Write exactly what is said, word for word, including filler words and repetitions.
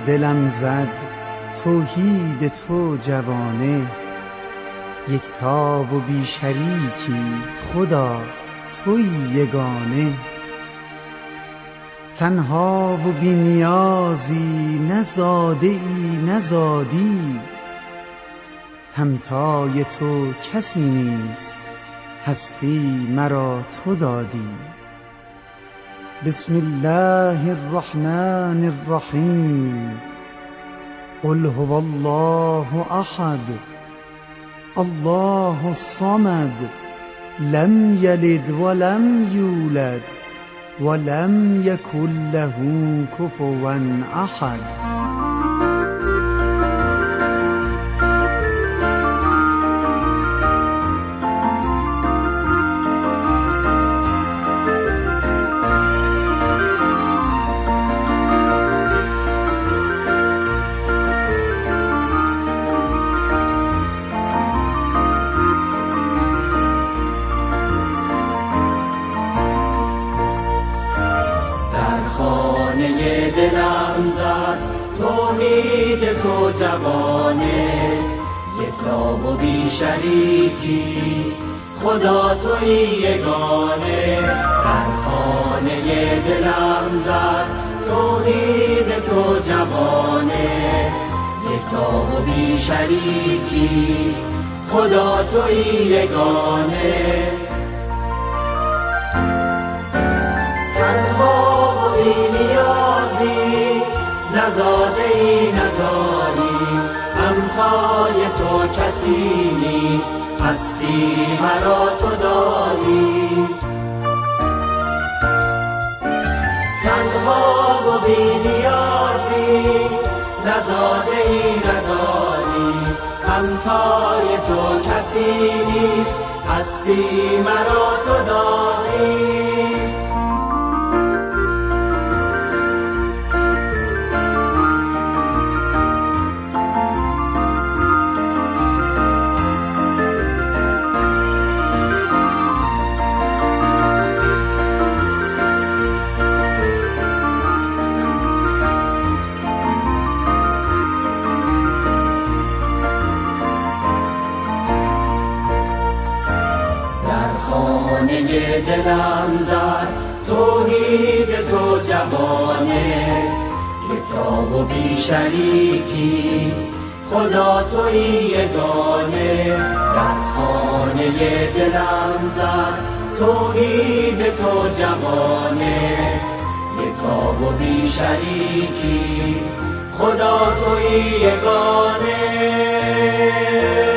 دلم زد توحید تو جوانه، یکتا و بی شریکی خدا تویی یگانه. تنها و بی نیازی، نه زاده ای نه زادی، همتای تو کسی نیست، هستی مرا تو دادی. بسم الله الرحمن الرحیم. قل هو الله احد الله الصمد لم یلد ولم یولد ولم یکن له کفوا احد. دلم زد توحید تو جوانه، یکتا و بی شریکی خدا تویی یگانه. در خانه دلم زد توحید تو جوانه، یکتا و بی شریکی خدا تویی یگانه. تنها و بی نیازی، نزاده ای نزاری، همتای تو کسی نیست، هستی مرا تو دادی. تنها و بی نیازی، نزاده ای نزاری، همتای تو کسی نیست، هستی مرا تو دادی. خانه دلم زد توحید تو جوانه، یکتا و بی شریکی خدا تویی یگانه. در خانه دلم زد توحید تو جوانه، یکتا و بی شریکی خدا تویی یگانه.